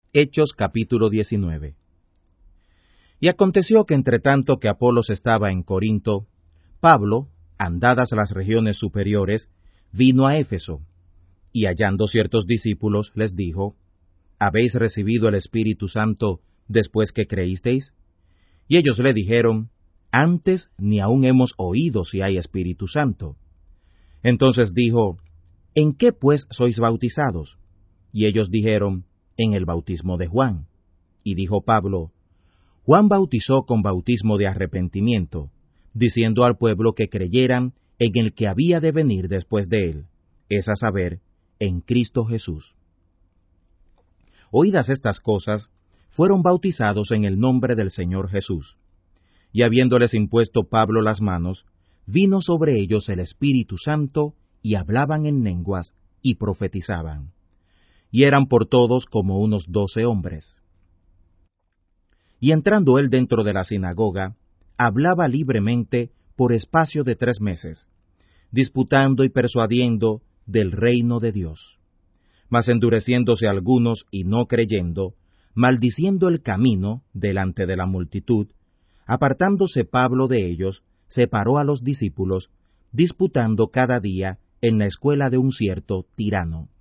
Hechos capítulo 19. Y aconteció que entre tanto que Apolos estaba en Corinto, Pablo, andadas las regiones superiores, vino a Éfeso, y hallando ciertos discípulos, les dijo, ¿habéis recibido el Espíritu Santo después que creísteis? Y ellos le dijeron, antes ni aún hemos oído si hay Espíritu Santo. Entonces dijo, ¿en qué pues sois bautizados? Y ellos dijeron, en el bautismo de Juan. Y dijo Pablo, Juan bautizó con bautismo de arrepentimiento, diciendo al pueblo que creyeran en el que había de venir después de él, es a saber, en Cristo Jesús. Oídas estas cosas, fueron bautizados en el nombre del Señor Jesús. Y habiéndoles impuesto Pablo las manos, vino sobre ellos el Espíritu Santo, y hablaban en lenguas, y profetizaban. Y eran por todos como unos 12 hombres. Y entrando él dentro de la sinagoga, hablaba libremente por espacio de 3 meses, disputando y persuadiendo del reino de Dios. Mas endureciéndose algunos y no creyendo, maldiciendo el camino delante de la multitud, apartándose Pablo de ellos, separó a los discípulos, disputando cada día en la escuela de un cierto tirano.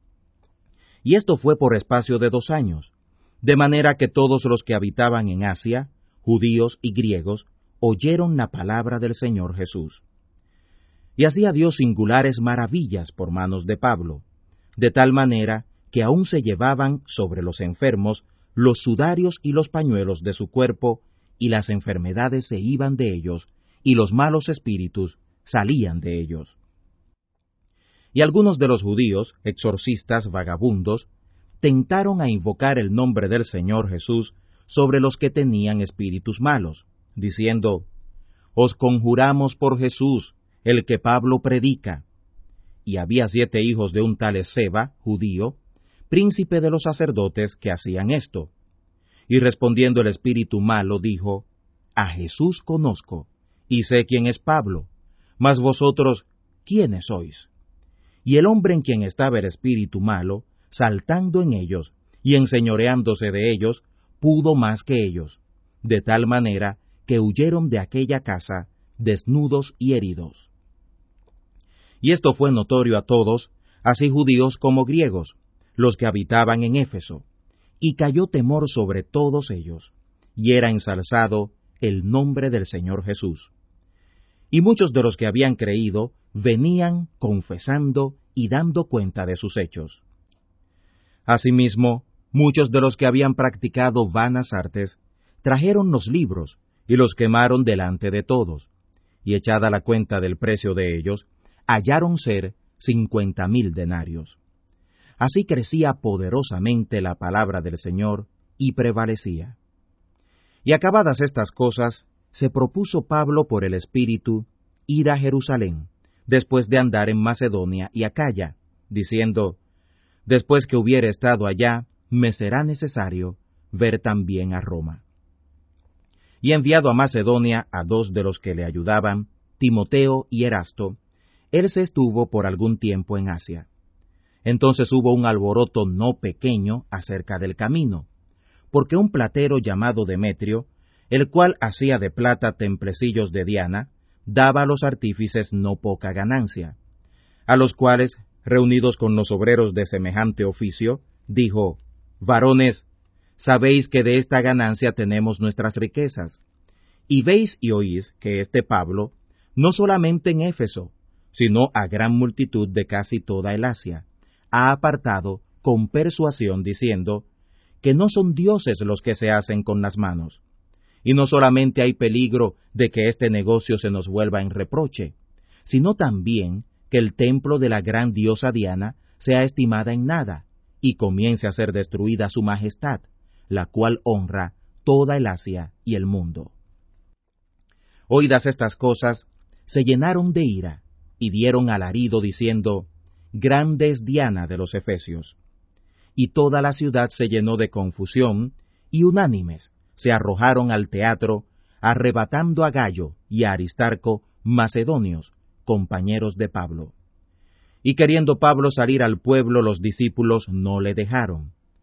Y esto fue por espacio de 2 años, de manera que todos los que habitaban en Asia, judíos y griegos, oyeron la palabra del Señor Jesús. Y hacía Dios singulares maravillas por manos de Pablo, de tal manera que aún se llevaban sobre los enfermos los sudarios y los pañuelos de su cuerpo, y las enfermedades se iban de ellos, y los malos espíritus salían de ellos. Y algunos de los judíos, exorcistas vagabundos, tentaron a invocar el nombre del Señor Jesús sobre los que tenían espíritus malos, diciendo, Os conjuramos por Jesús, el que Pablo predica. Y había 7 hijos de un tal Esceva, judío, príncipe de los sacerdotes, que hacían esto. Y respondiendo el espíritu malo, dijo, A Jesús conozco, y sé quién es Pablo, mas vosotros, ¿quiénes sois? Y el hombre en quien estaba el espíritu malo, saltando en ellos, y enseñoreándose de ellos, pudo más que ellos, de tal manera que huyeron de aquella casa, desnudos y heridos. Y esto fue notorio a todos, así judíos como griegos, los que habitaban en Éfeso, y cayó temor sobre todos ellos, y era ensalzado el nombre del Señor Jesús. Y muchos de los que habían creído venían confesando y dando cuenta de sus hechos. Asimismo, muchos de los que habían practicado vanas artes trajeron los libros y los quemaron delante de todos, y echada la cuenta del precio de ellos, hallaron ser 50,000 denarios. Así crecía poderosamente la palabra del Señor y prevalecía. Y acabadas estas cosas, se propuso Pablo por el Espíritu ir a Jerusalén, después de andar en Macedonia y Acaya, diciendo, después que hubiere estado allá, me será necesario ver también a Roma. Y enviado a Macedonia a 2 de los que le ayudaban, Timoteo y Erasto, él se estuvo por algún tiempo en Asia. Entonces hubo un alboroto no pequeño acerca del camino, porque un platero llamado Demetrio, el cual hacía de plata templecillos de Diana, daba a los artífices no poca ganancia, a los cuales, reunidos con los obreros de semejante oficio, dijo, varones, sabéis que de esta ganancia tenemos nuestras riquezas, y veis y oís que este Pablo, no solamente en Éfeso, sino a gran multitud de casi toda el Asia, ha apartado con persuasión diciendo, que no son dioses los que se hacen con las manos. Y no solamente hay peligro de que este negocio se nos vuelva en reproche, sino también que el templo de la gran diosa Diana sea estimada en nada, y comience a ser destruida su majestad, la cual honra toda el Asia y el mundo. Oídas estas cosas, se llenaron de ira, y dieron alarido diciendo, grande es Diana de los Efesios. Y toda la ciudad se llenó de confusión, y unánimes se arrojaron al teatro, arrebatando a Gayo y a Aristarco, macedonios, compañeros de Pablo. Y queriendo Pablo salir al pueblo, los discípulos no le dejaron.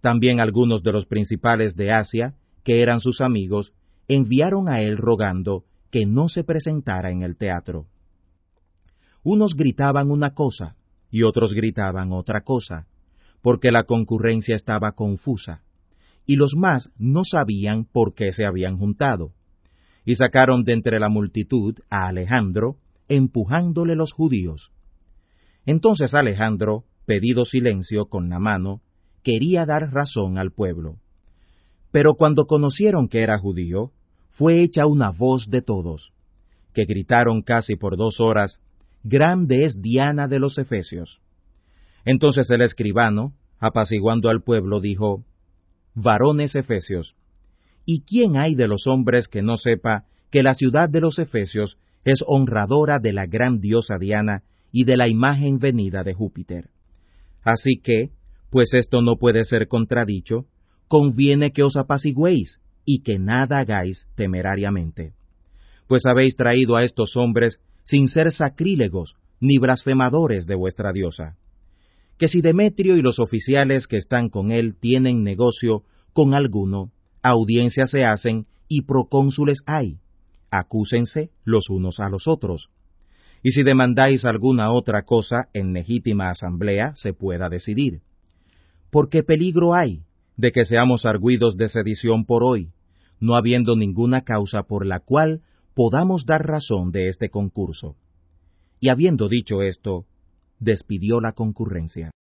También algunos de los principales de Asia, que eran sus amigos, enviaron a él rogando que no se presentara en el teatro. Unos gritaban una cosa y otros gritaban otra cosa, porque la concurrencia estaba confusa, y los más no sabían por qué se habían juntado. Y sacaron de entre la multitud a Alejandro, empujándole los judíos. Entonces Alejandro, pedido silencio con la mano, quería dar razón al pueblo. Pero cuando conocieron que era judío, fue hecha una voz de todos, que gritaron casi por 2 horas, «Grande es Diana de los Efesios». Entonces el escribano, apaciguando al pueblo, dijo, «Varones Efesios, ¿y quién hay de los hombres que no sepa que la ciudad de los Efesios es honradora de la gran diosa Diana y de la imagen venida de Júpiter? Así que, pues esto no puede ser contradicho, conviene que os apacigüéis y que nada hagáis temerariamente. Pues habéis traído a estos hombres sin ser sacrílegos ni blasfemadores de vuestra diosa. Que si Demetrio y los oficiales que están con él tienen negocio con alguno, audiencias se hacen y procónsules hay. Acúsense los unos a los otros. Y si demandáis alguna otra cosa en legítima asamblea, se pueda decidir. Porque peligro hay de que seamos argüidos de sedición por hoy, no habiendo ninguna causa por la cual podamos dar razón de este concurso. Y habiendo dicho esto, despidió la concurrencia.